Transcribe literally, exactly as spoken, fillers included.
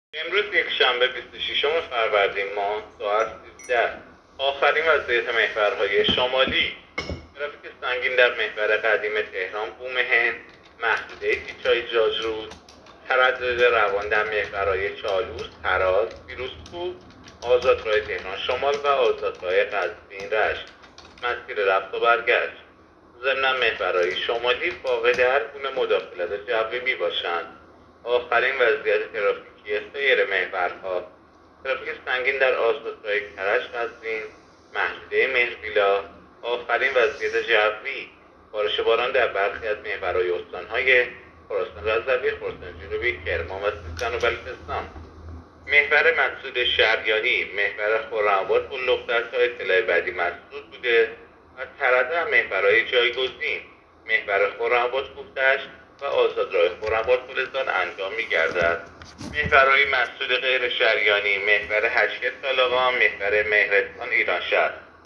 امروز یک شنبه بیست و ششم فروردین ماه ساعت سیزده آخرین وضعیت محورهای شمالی. ترافیک سنگین در محور قدیم تهران بوم هند، محدوده تیچای جاجرود، تردد روان در محورهای چالوس، تراز، فیروزکوه، آزادراه تهران شمال و آزادراه قزوین رشت. مسیر رفت و برگشت. ضمن محورهای شمالی فاقد هر گونه مداخلت جوی می باشند. آخرین وضعیت ترافیکی سایر محورها: ترافیک سنگین در آزادراه کرج قزوین، محدوده مهربیلا. آخرین وضعیت جوی: بارش باران در برخی از محورهای استانهای خراسان رضوی، خراسان جنوبی، کرمان و سیستان و بلوچستان. محور مسعود شهریاری، محور خرم‌آباد بلوغ‌در تا اطلاع بعدی مسدود بوده و تردد در محورهای جایگزین: محور خرم‌آباد کوه‌دشت و آزادراه خرم‌آباد گلستان انجام می‌گردد. محورهای مسدود غیر شهریانی: محور هشکت طالقان، محور مهرستان ایرانشهر.